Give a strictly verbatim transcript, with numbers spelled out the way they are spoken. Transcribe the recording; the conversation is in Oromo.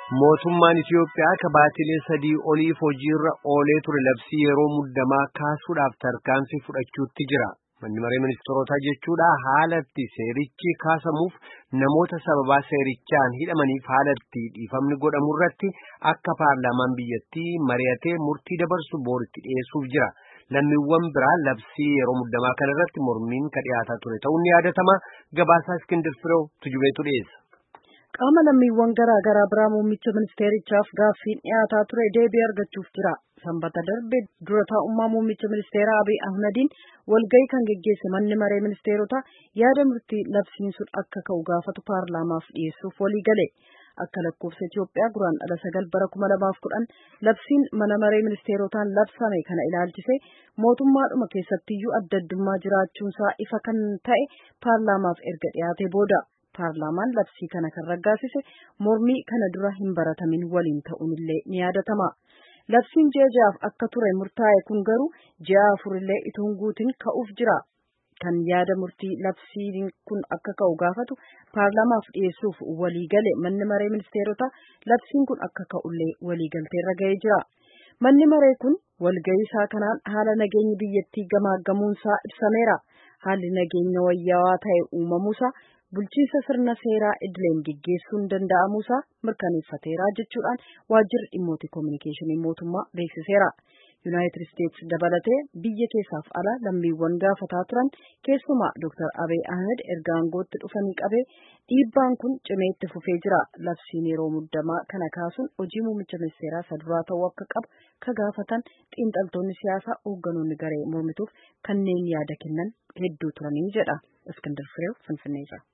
Mootummaan Itiyoophiyaa kabaatilee sadii oliif hojiirra oolee ture labsii yeroo muddamaa kaasuudhaaf tarkaanfii fudhachuutti jira. Manni maree ministeerotaa jechuudha haala itti seerichi kaasamuuf namoota sababaa seerichaan hidhamaniif haala itti dhiifamni godhamu irratti akka paarlaamaan biyyattii mari'atee murtii dabarsu booritti dhiyeessuuf jira. Lammiiwwan biraa labsii yeroo muddamaa kana irratti mormiin ka dhiyaataa ture ta'uun ni yaadatama. Gabaasaa Iskindir Fireew tujubeetu dhiyeessa. Qaama lammiiwwan garaa garaa biraa muummicha ministeerichaaf gaaffiin dhiyaataa ture deebii argachuuf jira. Sanbata darbe dura taa'ummaa muummicha ministeeraa Abiy Ahmediin walgahii kan geggeesse manni maree ministeerotaa yaada murtii labsiin sun akka ka'u gaafatu paarlaamaaf dhiyeessuuf walii gale. Akka lakkoofsa Itiyoophiyaa guraandhala sagal bara kuma lamaaf kudhan labsiin mana maree ministeerotaan labsame kana ilaalchise mootummaadhuma keessattiyyuu adda addummaa jiraachuunsaa ifa kan ta'e paarlaamaaf erga dhiyaate booda. Paarlaamaan labsii kana kan raggaasise mormii kana dura hin baratamin waliin ta'uun illee ni yaadatama. Labsiin ji'a ja'aaf akka ture murtaa'e kun garuu ji'a afur illee itoo hin guutin ka'uuf jira. Kan yaada murtii labsiin kun akka ka'u gaafatu paarlaamaaf dhiyeessuuf walii gale manni maree ministeerotaa labsiin kun akka ka'ullee walii galteerra ga'ee jira. Manni maree kun walgahii isaa kanaan haala nageenyi biyyattii gamaaggamuunsaa ibsameera. Haalli nageenya wayyaawaa ta'e uumamuusaa bulchiinsa sirna seeraa idileen geggeessuun danda'amuusaa mirkaneeffateera jechuudhaan waajjirri dhimmoota koominikeeshinii mootummaa beeksiseera. Yuunaayitid Isteetsi dabalatee biyya keessaaf ala lammiiwwan gaafataa turan keessumaa Dooktar Abiy Ahmed erga aangootti dhufanii qabee dhiibbaan kun cimee itti fufee jira. Labsiin yeroo muddamaa kana kaasuun hojii muummicha ministeeraa isa duraa ta'uu akka qabu ka gaafatan xiinxaltoonni siyaasaa hoogganoonni garee mormituuf kanneen yaada kennan hedduu turanii jedha. Iskindir Fireew Finfinneerraa.